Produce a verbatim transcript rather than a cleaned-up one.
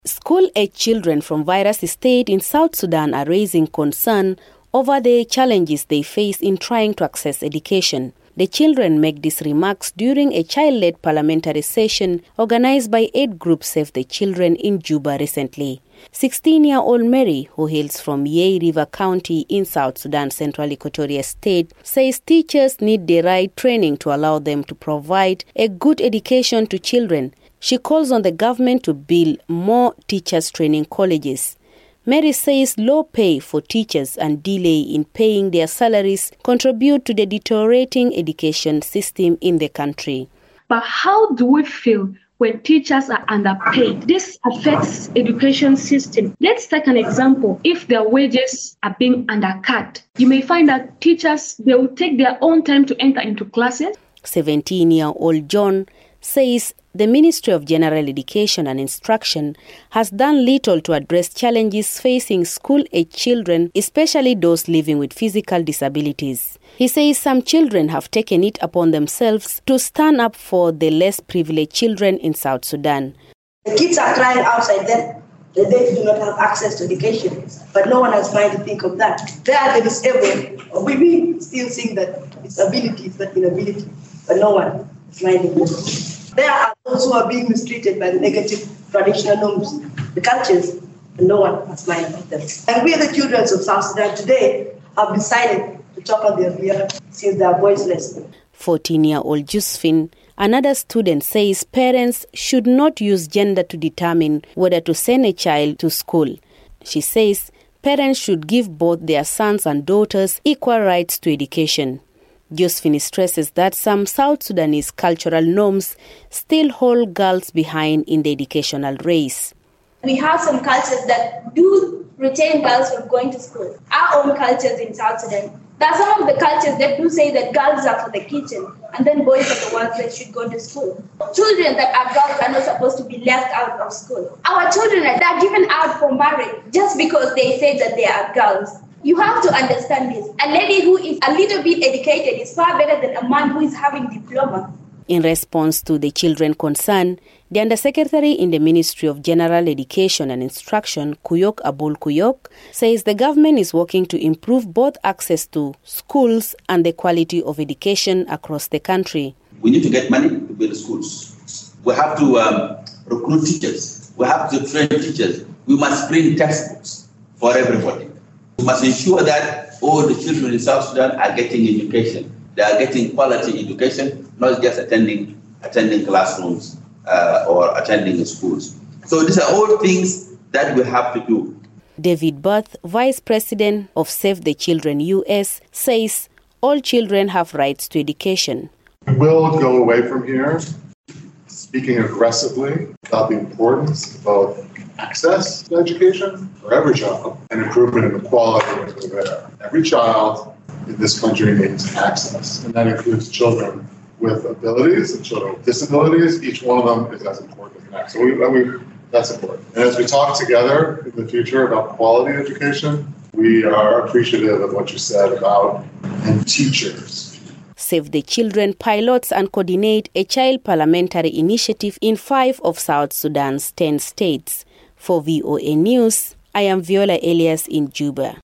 School-age children from various states in South Sudan are raising concern over the challenges they face in trying to access education. The children make these remarks during a child-led parliamentary session organized by Aid Group Save the Children in Juba recently. sixteen-year-old Mary, who hails from Yei River County in South Sudan Central Equatoria State, says teachers need the right training to allow them to provide a good education to children. She calls on the government to build more teachers training colleges. Mary says low pay for teachers and delay in paying their salaries contribute to the deteriorating education system in the country. But how do we feel when teachers are underpaid? This affects education system. Let's take an example. If their wages are being undercut, you may find that teachers, they will take their own time to enter into classes. seventeen-year-old John says the Ministry of General Education and Instruction has done little to address challenges facing school-age children, especially those living with physical disabilities. He says some children have taken it upon themselves to stand up for the less privileged children in South Sudan. The kids are crying outside there that they do not have access to education, but no one has tried to think of that. They are the disabled. We will still think that disability is not inability, but no one is minding them. There are those who are being mistreated by the negative traditional norms, the cultures, and no one has minded them. And we, the children of South Sudan today, have decided to talk on their behalf since they are voiceless. fourteen-year-old Josephine, another student, says parents should not use gender to determine whether to send a child to school. She says parents should give both their sons and daughters equal rights to education. Josephine stresses that some South Sudanese cultural norms still hold girls behind in the educational race. We have some cultures that do retain girls from going to school. Our own cultures in South Sudan. There are some of the cultures that do say that girls are for the kitchen and then boys are the ones that should go to school. Children that are girls are not supposed to be left out of school. Our children are given out for marriage just because they say that they are girls. You have to understand this. A lady who is a little bit educated is far better than a man who is having diploma. In response to the children concerned, the Undersecretary in the Ministry of General Education and Instruction, Kuyok Abul Kuyok, says the government is working to improve both access to schools and the quality of education across the country. We need to get money to build schools. We have to um, recruit teachers. We have to train teachers. We must bring textbooks for everybody. We must ensure that all the children in South Sudan are getting education. They are getting quality education, not just attending attending classrooms uh, or attending schools. So these are all things that we have to do. David Buth, Vice President of Save the Children U S, says all children have rights to education. We will go away from here speaking aggressively about the importance of both access to education for every child and improvement in the quality of there. Every child in this country needs access, and that includes children with abilities and children with disabilities. Each one of them is as important as the next. So we, we, that's important. And as we talk together in the future about quality education, we are appreciative of what you said about and teachers. Save the Children pilots and coordinate a child parliamentary initiative in five of South Sudan's ten states. For V O A News, I am Viola Elias in Juba.